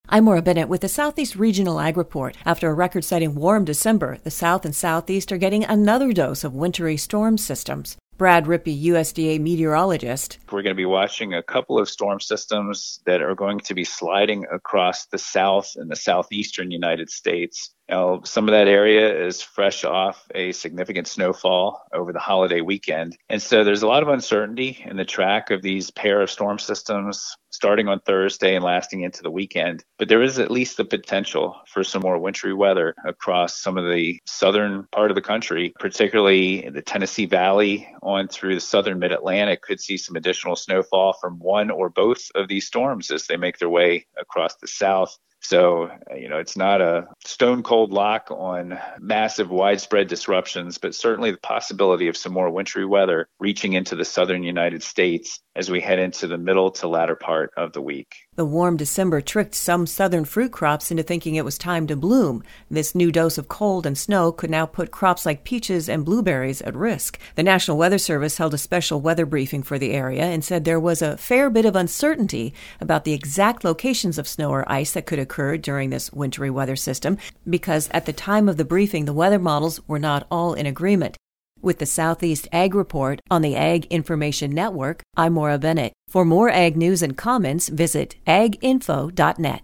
I'm Maura Bennett with the Southeast Regional Ag Report. After a record-setting warm December, the South and Southeast are getting another dose of wintry storm systems. Brad Rippey, USDA meteorologist. We're going to be watching a couple of storm systems that are going to be sliding across the south and the southeastern United States. Now, some of that area is fresh off a significant snowfall over the holiday weekend. And so there's a lot of uncertainty in the track of these pair of storm systems starting on Thursday and lasting into the weekend. But there is at least the potential for some more wintry weather across some of the southern part of the country, particularly the Tennessee Valley on through the southern mid-Atlantic could see some additional snowfall from one or both of these storms as they make their way across the south. So, it's not a stone cold lock on massive widespread disruptions, but certainly the possibility of some more wintry weather reaching into the southern United States as we head into the middle to latter part of the week. The warm December tricked some southern fruit crops into thinking it was time to bloom. This new dose of cold and snow could now put crops like peaches and blueberries at risk. The National Weather Service held a special weather briefing for the area and said there was a fair bit of uncertainty about the exact locations of snow or ice that could occur during this wintry weather system because at the time of the briefing, the weather models were not all in agreement. With the Southeast Ag Report on the Ag Information Network, I'm Maura Bennett. For more ag news and comments, visit aginfo.net.